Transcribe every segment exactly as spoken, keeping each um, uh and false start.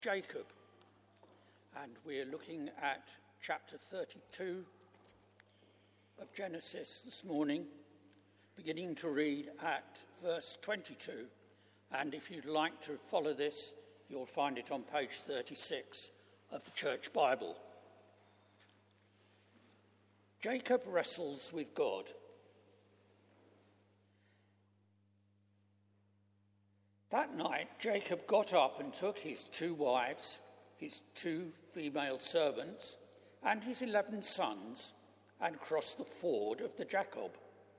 Jacob, and we're looking at chapter thirty-two of Genesis this morning, beginning to read at verse twenty-two, and if you'd like to follow this, you'll find it on page thirty-six of the Church Bible. Jacob wrestles with God. That night, Jacob got up and took his two wives, his two female servants, and his eleven sons, and crossed the ford of the Jacob.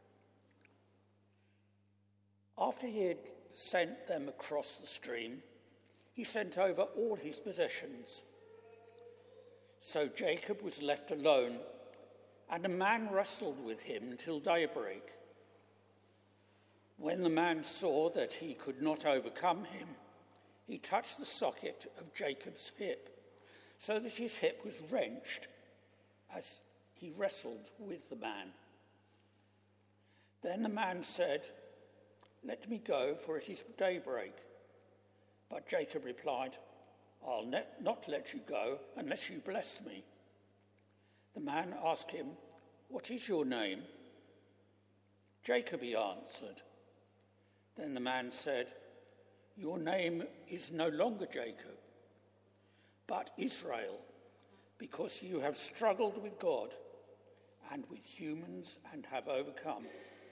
After he had sent them across the stream, he sent over all his possessions. So Jacob was left alone, and a man wrestled with him till daybreak. When the man saw that he could not overcome him, he touched the socket of Jacob's hip, so that his hip was wrenched as he wrestled with the man. Then the man said, "Let me go, for it is daybreak." But Jacob replied, "I'll not let you go unless you bless me." The man asked him, "What is your name?" "Jacob," he answered. Then the man said, "Your name is no longer Jacob, but Israel, because you have struggled with God and with humans and have overcome."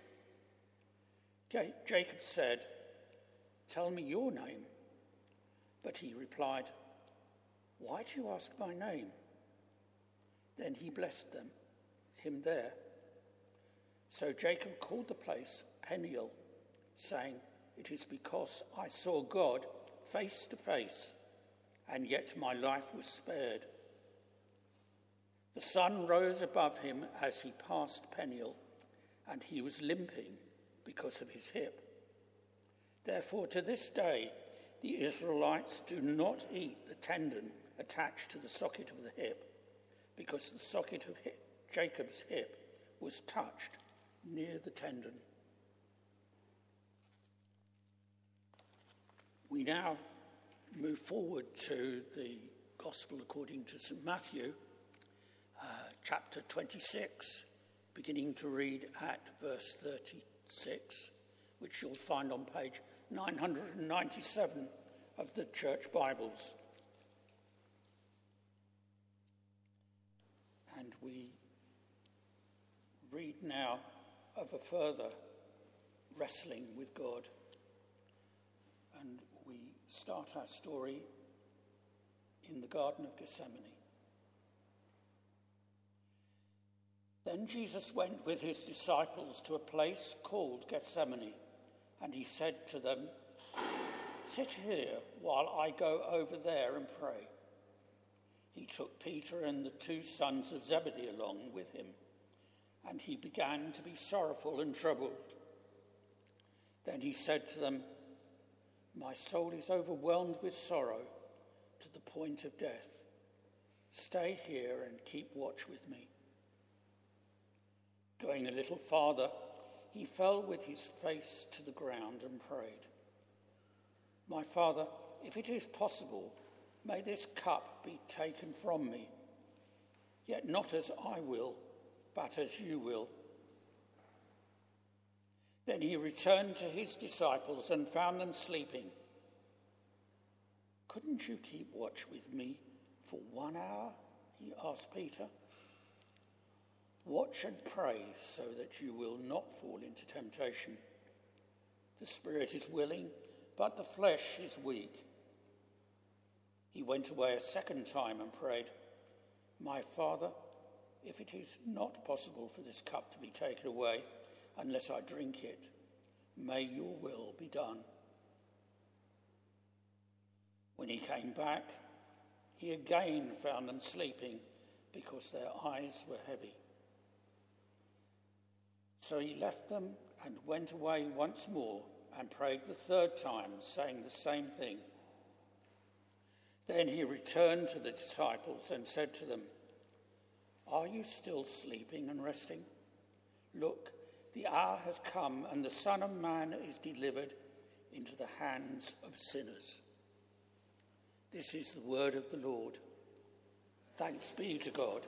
Jacob said, "Tell me your name." But he replied, "Why do you ask my name?" Then he blessed them, him there. So Jacob called the place Peniel, saying, "It is because I saw God face to face, and yet my life was spared." The sun rose above him as he passed Peniel, and he was limping because of his hip. Therefore, to this day, the Israelites do not eat the tendon attached to the socket of the hip, because the socket of hip, Jacob's hip was touched near the tendon. We now move forward to the Gospel according to Saint Matthew, uh, chapter twenty-six, beginning to read at verse thirty-six, which you'll find on page nine hundred ninety-seven of the Church Bibles. And we read now of a further wrestling with God. And we start our story in the Garden of Gethsemane. Then Jesus went with his disciples to a place called Gethsemane, and he said to them, "Sit here while I go over there and pray." He took Peter and the two sons of Zebedee along with him, and he began to be sorrowful and troubled. Then he said to them, "My soul is overwhelmed with sorrow to the point of death. Stay here and keep watch with me." Going a little farther, he fell with his face to the ground and prayed, "My Father, if it is possible, may this cup be taken from me. Yet not as I will, but as you will." Then he returned to his disciples and found them sleeping. "Couldn't you keep watch with me for one hour?" he asked Peter. "Watch and pray so that you will not fall into temptation. The spirit is willing, but the flesh is weak." He went away a second time and prayed, "My Father, if it is not possible for this cup to be taken away unless I drink it, may your will be done." When he came back, he again found them sleeping because their eyes were heavy. So he left them and went away once more and prayed the third time, saying the same thing. Then he returned to the disciples and said to them, "Are you still sleeping and resting? Look, the hour has come and the Son of Man is delivered into the hands of sinners. This is the word of the Lord. Thanks be to God.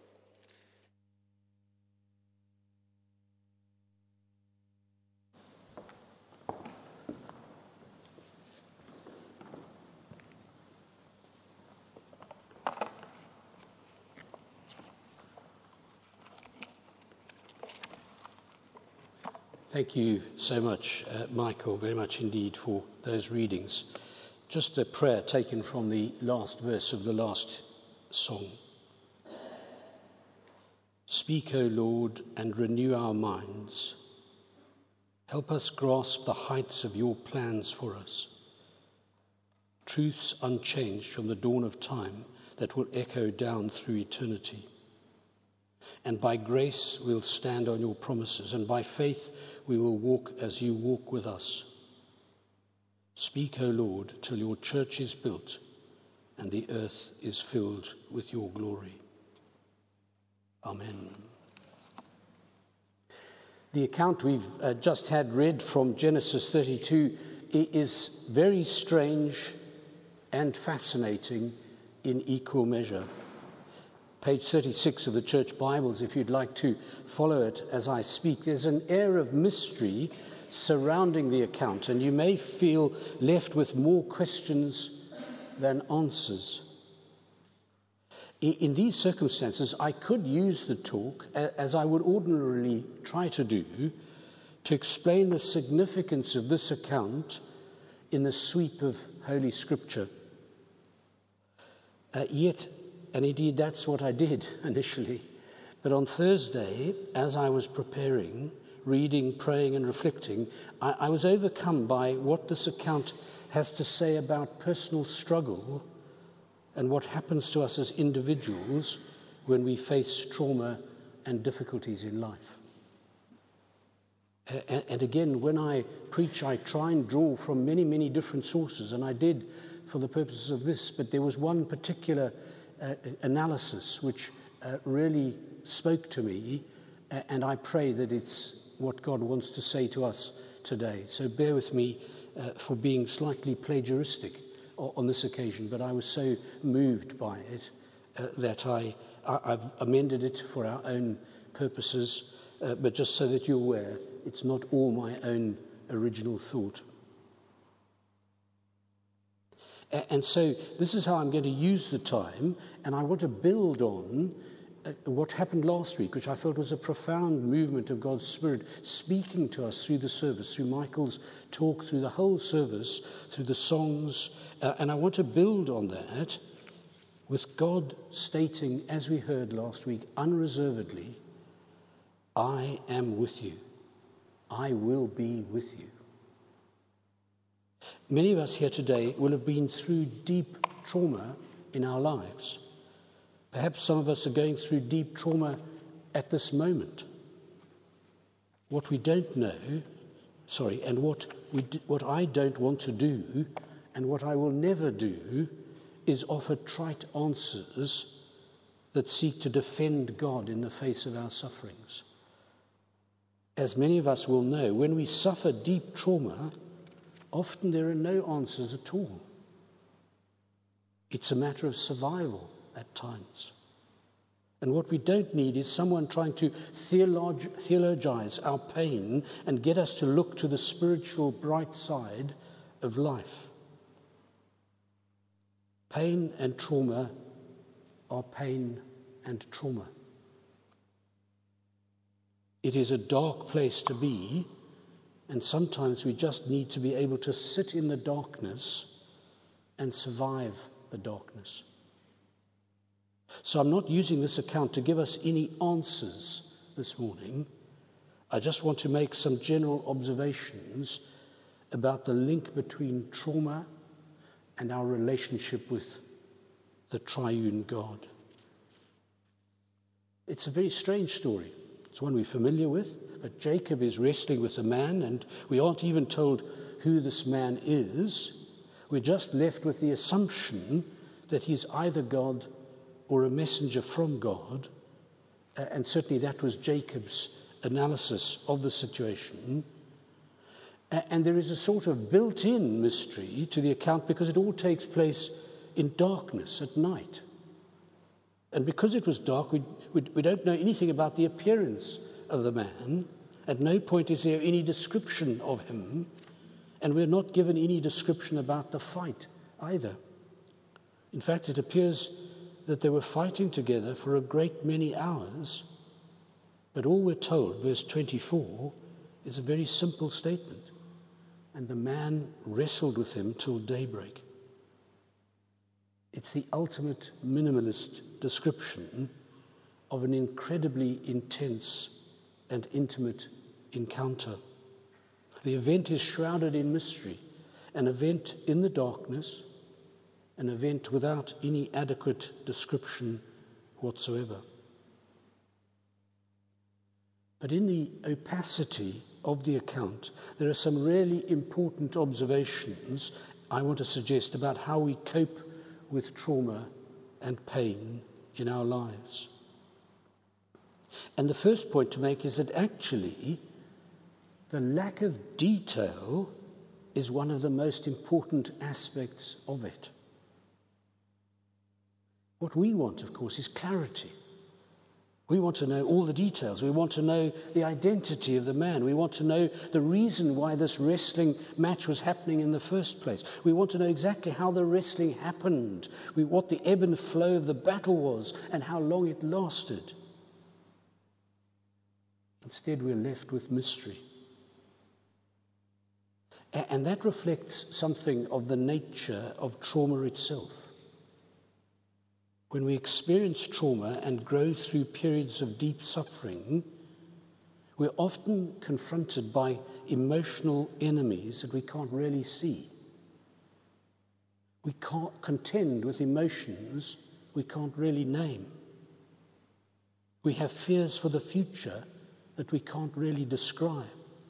Thank you so much, uh, Michael, very much indeed for those readings. Just a prayer taken from the last verse of the last song. Speak, O Lord, and renew our minds. Help us grasp the heights of your plans for us. Truths unchanged from the dawn of time that will echo down through eternity. And by grace we'll stand on your promises, and by faith we will walk as you walk with us. Speak, O Lord, till your church is built and the earth is filled with your glory. Amen. The account we've uh, just had read from Genesis thirty-two is very strange and fascinating in equal measure. Page thirty-six of the Church Bibles, if you'd like to follow it as I speak. There's an air of mystery surrounding the account, and you may feel left with more questions than answers. In these circumstances, I could use the talk, as I would ordinarily try to do, to explain the significance of this account in the sweep of Holy Scripture. Uh, yet, and indeed that's what I did initially, but on Thursday, as I was preparing, reading, praying and reflecting, I, I was overcome by what this account has to say about personal struggle and what happens to us as individuals when we face trauma and difficulties in life. And, and again, when I preach, I try and draw from many, many different sources, and I did for the purposes of this, but there was one particular uh, analysis which uh, really spoke to me, uh, and I pray that it's what God wants to say to us today. So bear with me uh, for being slightly plagiaristic on this occasion, but I was so moved by it uh, that I, I, I've amended it for our own purposes, uh, but just so that you're aware, it's not all my own original thought. And so this is how I'm going to use the time, and I want to build on uh, what happened last week, which I felt was a profound movement of God's Spirit speaking to us through the service, through Michael's talk, through the whole service, through the songs, uh, and I want to build on that with God stating, as we heard last week, unreservedly, I am with you. I will be with you. Many of us here today will have been through deep trauma in our lives. Perhaps some of us are going through deep trauma at this moment. What we don't know, sorry, and what we do, what I don't want to do, and what I will never do, is offer trite answers that seek to defend God in the face of our sufferings. As many of us will know, when we suffer deep trauma, often there are no answers at all. It's a matter of survival at times. And what we don't need is someone trying to theolog- theologize our pain and get us to look to the spiritual bright side of life. Pain and trauma are pain and trauma. It is a dark place to be, and sometimes we just need to be able to sit in the darkness and survive the darkness. So I'm not using this account to give us any answers this morning. I just want to make some general observations about the link between trauma and our relationship with the triune God. It's a very strange story. It's one we're familiar with, but Jacob is wrestling with a man, and we aren't even told who this man is. We're just left with the assumption that he's either God or a messenger from God, and certainly that was Jacob's analysis of the situation. And there is a sort of built-in mystery to the account because it all takes place in darkness at night. And because it was dark, we, we, we don't know anything about the appearance of the man. At no point is there any description of him, and we're not given any description about the fight either. In fact, it appears that they were fighting together for a great many hours, but all we're told, verse twenty-four, is a very simple statement. And the man wrestled with him till daybreak. It's the ultimate minimalist description of an incredibly intense and intimate encounter. The event is shrouded in mystery, an event in the darkness, an event without any adequate description whatsoever. But in the opacity of the account, there are some really important observations I want to suggest about how we cope with trauma and pain in our lives. And the first point to make is that actually the lack of detail is one of the most important aspects of it. What we want, of course, is clarity. We want to know all the details. We want to know the identity of the man. We want to know the reason why this wrestling match was happening in the first place. We want to know exactly how the wrestling happened, we, what the ebb and flow of the battle was, and how long it lasted. Instead, we're left with mystery. And that reflects something of the nature of trauma itself. When we experience trauma and grow through periods of deep suffering, we're often confronted by emotional enemies that we can't really see. We can't contend with emotions we can't really name. We have fears for the future that we can't really describe.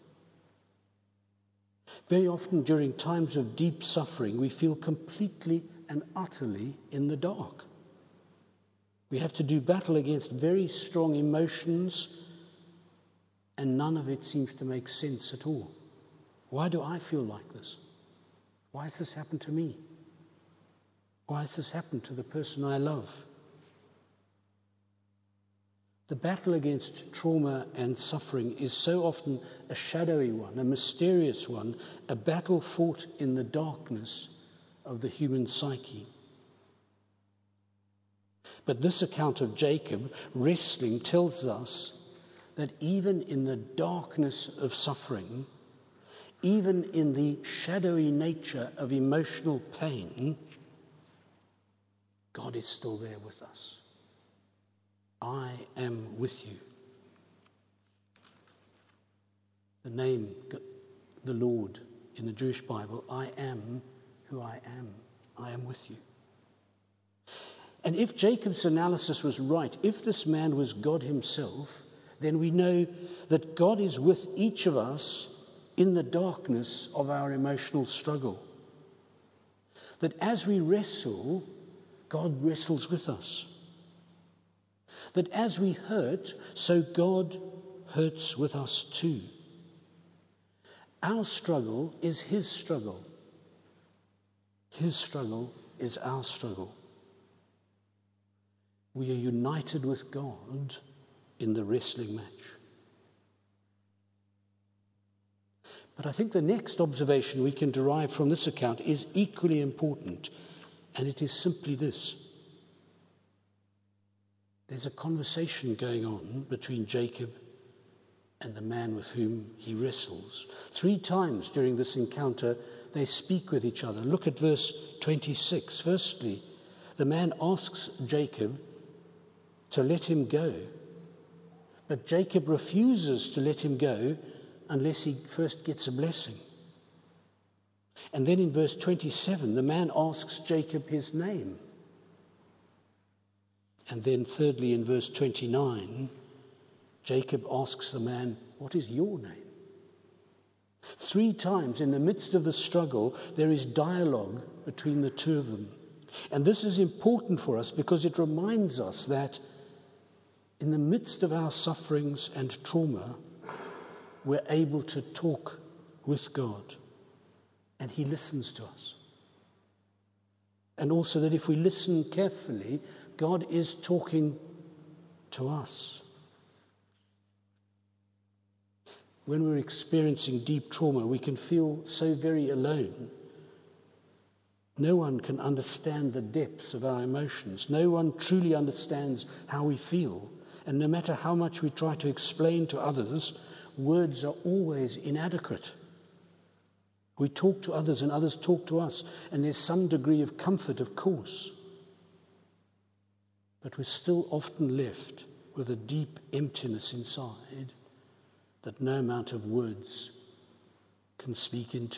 Very often during times of deep suffering, we feel completely and utterly in the dark. We have to do battle against very strong emotions, and none of it seems to make sense at all. Why do I feel like this? Why has this happened to me? Why has this happened to the person I love? The battle against trauma and suffering is so often a shadowy one, a mysterious one, a battle fought in the darkness of the human psyche. But this account of Jacob wrestling tells us that even in the darkness of suffering, even in the shadowy nature of emotional pain, God is still there with us. I am with you. The name, the Lord, in the Jewish Bible, I am who I am. I am with you. And if Jacob's analysis was right, if this man was God himself, then we know that God is with each of us in the darkness of our emotional struggle. That as we wrestle, God wrestles with us. That as we hurt, so God hurts with us too. Our struggle is his struggle. His struggle is our struggle. We are united with God in the wrestling match. But I think the next observation we can derive from this account is equally important, and it is simply this. There's a conversation going on between Jacob and the man with whom he wrestles. Three times during this encounter, they speak with each other. Look at verse twenty-six. Firstly, the man asks Jacob to let him go. But Jacob refuses to let him go unless he first gets a blessing. And then in verse twenty-seven, the man asks Jacob his name. And then thirdly, in verse twenty-nine, Jacob asks the man, "What is your name?" Three times in the midst of the struggle, there is dialogue between the two of them. And this is important for us because it reminds us that in the midst of our sufferings and trauma, we're able to talk with God, and he listens to us. And also that if we listen carefully, God is talking to us. When we're experiencing deep trauma, we can feel so very alone. No one can understand the depths of our emotions. No one truly understands how we feel. And no matter how much we try to explain to others, words are always inadequate. We talk to others and others talk to us, and there's some degree of comfort, of course. But we're still often left with a deep emptiness inside that no amount of words can speak into.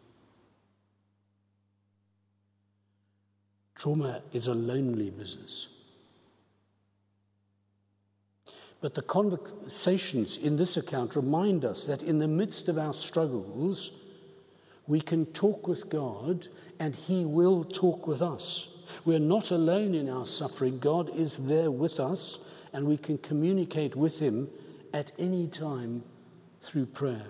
Trauma is a lonely business. But the conversations in this account remind us that in the midst of our struggles, we can talk with God and He will talk with us. We're not alone in our suffering. God is there with us, and we can communicate with Him at any time through prayer.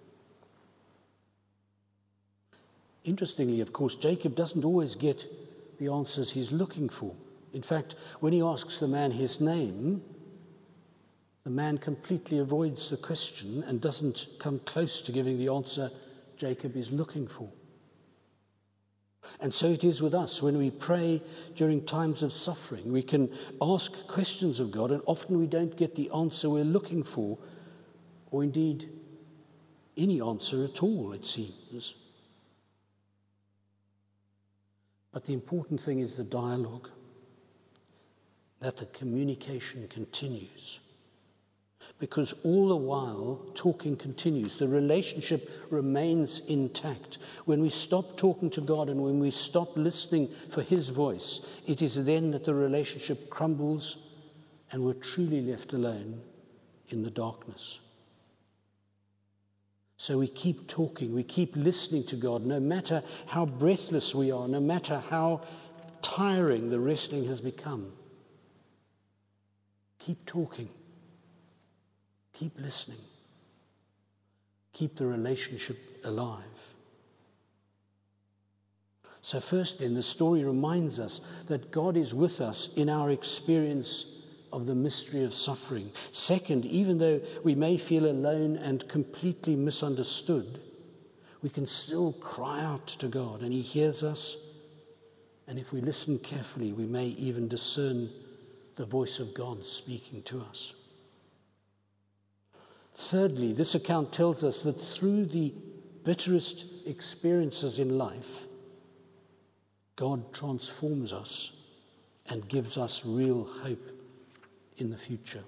Interestingly, of course, Jacob doesn't always get the answers he's looking for. In fact, when he asks the man his name, the man completely avoids the question and doesn't come close to giving the answer Jacob is looking for. And so it is with us. When we pray during times of suffering, we can ask questions of God, and often we don't get the answer we're looking for, or indeed any answer at all, it seems. But the important thing is the dialogue, that the communication continues. Because all the while, talking continues. The relationship remains intact. When we stop talking to God and when we stop listening for His voice, it is then that the relationship crumbles and we're truly left alone in the darkness. So we keep talking, we keep listening to God, no matter how breathless we are, no matter how tiring the wrestling has become. Keep talking. Keep listening. Keep the relationship alive. So first then, the story reminds us that God is with us in our experience of the mystery of suffering. Second, even though we may feel alone and completely misunderstood, we can still cry out to God and He hears us. And if we listen carefully, we may even discern the voice of God speaking to us. Thirdly, this account tells us that through the bitterest experiences in life, God transforms us and gives us real hope in the future.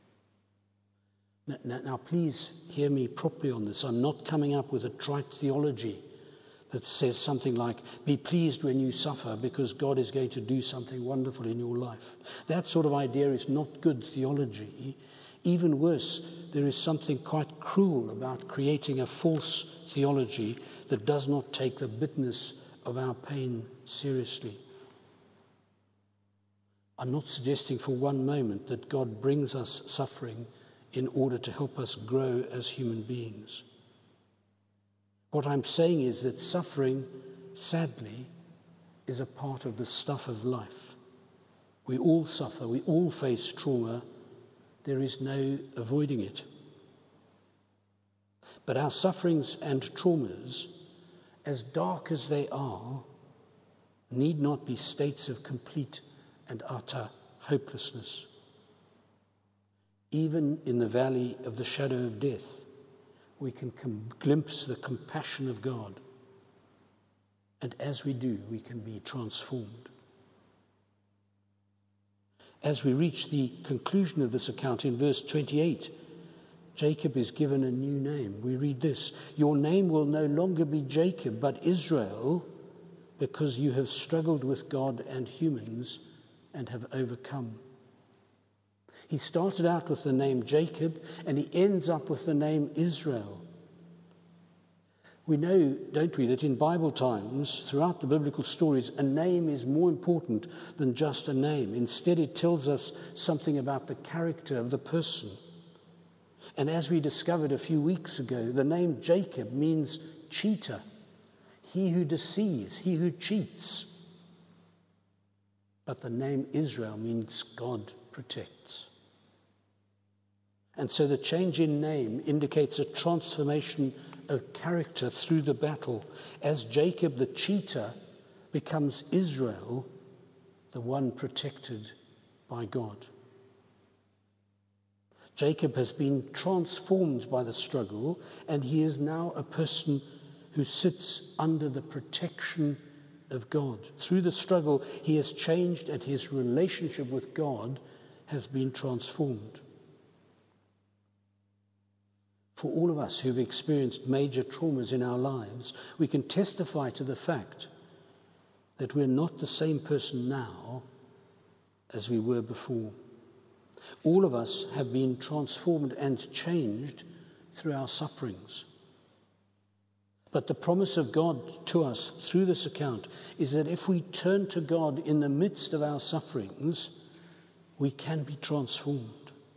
Now, now, now, please hear me properly on this. I'm not coming up with a trite theology that says something like, be pleased when you suffer because God is going to do something wonderful in your life. That sort of idea is not good theology. Even worse, there is something quite cruel about creating a false theology that does not take the bitterness of our pain seriously. I'm not suggesting for one moment that God brings us suffering in order to help us grow as human beings. What I'm saying is that suffering, sadly, is a part of the stuff of life. We all suffer, we all face trauma. There is no avoiding it. But our sufferings and traumas, as dark as they are, need not be states of complete and utter hopelessness. Even in the valley of the shadow of death, we can com- glimpse the compassion of God. And as we do, we can be transformed. As we reach the conclusion of this account in verse twenty-eight, Jacob is given a new name. We read this: your name will no longer be Jacob, but Israel, because you have struggled with God and humans and have overcome. He started out with the name Jacob, and he ends up with the name Israel. We know, don't we, that in Bible times, throughout the biblical stories, a name is more important than just a name. Instead, it tells us something about the character of the person. And as we discovered a few weeks ago, the name Jacob means cheater, he who deceives, he who cheats. But the name Israel means God protects. And so the change in name indicates a transformation of character through the battle, as Jacob the cheater becomes Israel, the one protected by God. Jacob has been transformed by the struggle, and he is now a person who sits under the protection of God. Through the struggle, he has changed, and his relationship with God has been transformed. For all of us who've experienced major traumas in our lives, we can testify to the fact that we're not the same person now as we were before. All of us have been transformed and changed through our sufferings. But the promise of God to us through this account is that if we turn to God in the midst of our sufferings, we can be transformed.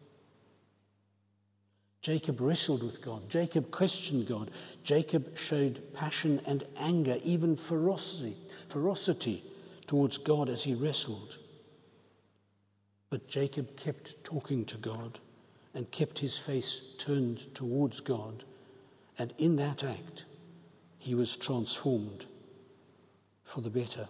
Jacob wrestled with God. Jacob questioned God. Jacob showed passion and anger, even ferocity, ferocity towards God as he wrestled. But Jacob kept talking to God and kept his face turned towards God. And in that act, he was transformed for the better.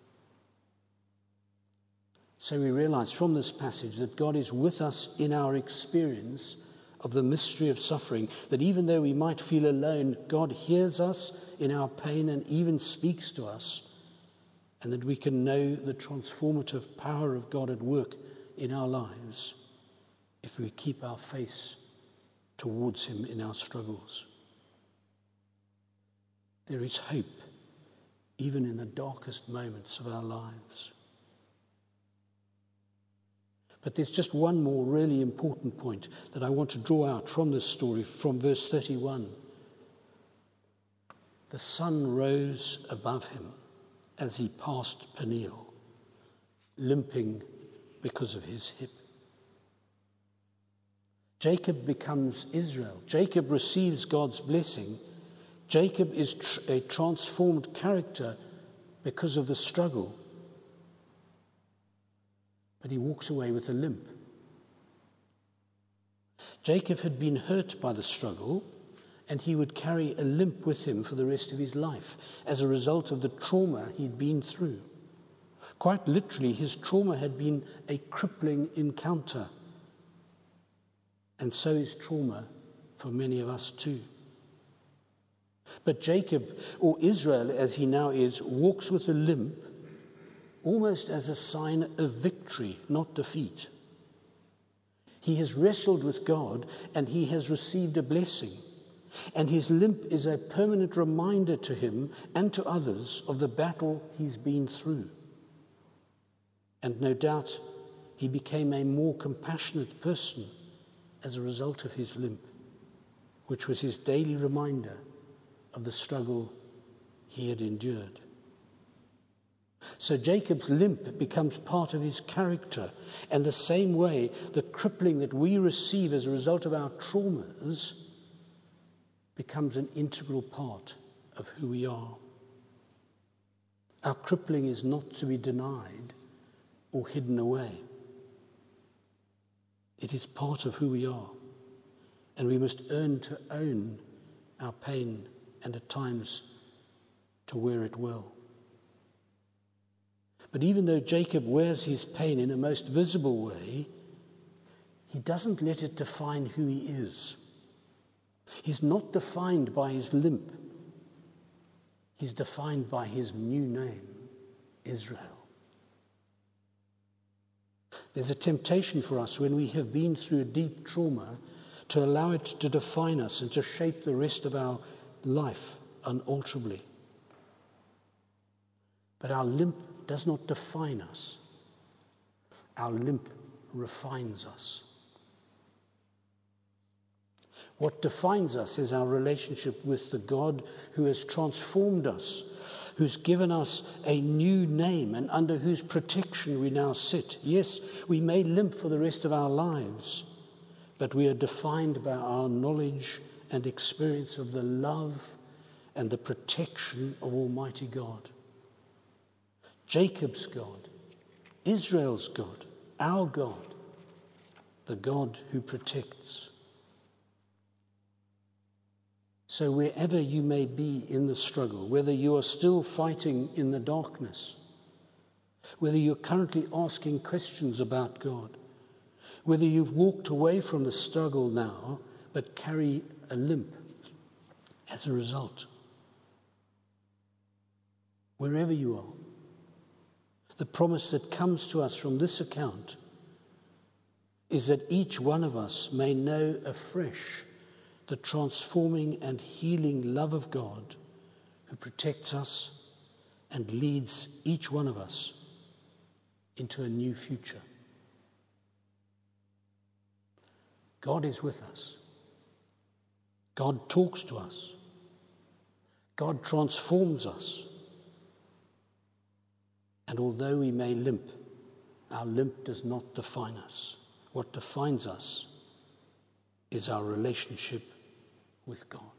So we realize from this passage that God is with us in our experience of the mystery of suffering, that even though we might feel alone, God hears us in our pain and even speaks to us, and that we can know the transformative power of God at work in our lives if we keep our face towards him in our struggles. There is hope even in the darkest moments of our lives. But there's just one more really important point that I want to draw out from this story, from verse thirty-one. The sun rose above him as he passed Peniel, limping because of his hip. Jacob becomes Israel. Jacob receives God's blessing. Jacob is tr- a transformed character because of the struggle. But he walks away with a limp. Jacob had been hurt by the struggle, and he would carry a limp with him for the rest of his life as a result of the trauma he'd been through. Quite literally, his trauma had been a crippling encounter. And so is trauma for many of us too. But Jacob, or Israel as he now is, walks with a limp, almost as a sign of victory, not defeat. He has wrestled with God and he has received a blessing. And his limp is a permanent reminder to him and to others of the battle he's been through. And no doubt he became a more compassionate person as a result of his limp, which was his daily reminder of the struggle he had endured. So Jacob's limp becomes part of his character, and the same way the crippling that we receive as a result of our traumas becomes an integral part of who we are. Our crippling is not to be denied or hidden away. It is part of who we are, and we must learn to own our pain and at times to wear it well. But even though Jacob wears his pain in a most visible way, he doesn't let it define who he is. He's not defined by his limp. He's defined by his new name, Israel. There's a temptation for us when we have been through a deep trauma to allow it to define us and to shape the rest of our life unalterably. But our limp does not define us. Our limp refines us. What defines us is our relationship with the God who has transformed us, who's given us a new name and under whose protection we now sit. Yes, we may limp for the rest of our lives, but we are defined by our knowledge and experience of the love and the protection of Almighty God. Jacob's God, Israel's God, our God, the God who protects. So wherever you may be in the struggle, whether you are still fighting in the darkness, whether you're currently asking questions about God, whether you've walked away from the struggle now but carry a limp as a result, wherever you are, the promise that comes to us from this account is that each one of us may know afresh the transforming and healing love of God who protects us and leads each one of us into a new future. God is with us. God talks to us. God transforms us. And although we may limp, our limp does not define us. What defines us is our relationship with God.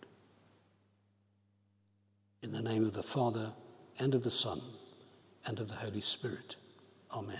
In the name of the Father, and of the Son, and of the Holy Spirit. Amen.